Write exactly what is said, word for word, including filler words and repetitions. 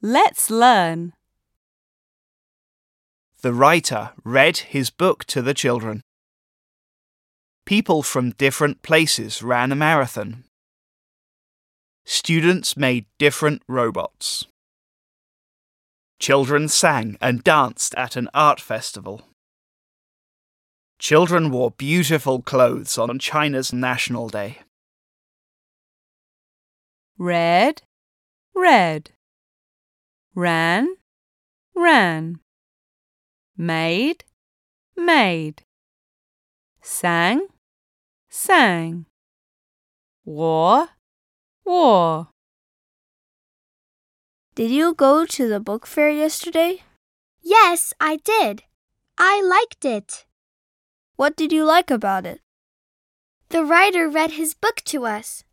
Let's learn. The writer read his book to the children. People from different places ran a marathon. Students made different robots. Children sang and danced at an art festival. Children wore beautiful clothes on China's National Day. Read, read. Ran, ran. Made, made. Sang, sang. Wore, wore. Did you go to the book fair yesterday? Yes, I did. I liked it. What did you like about it? The writer read his book to us.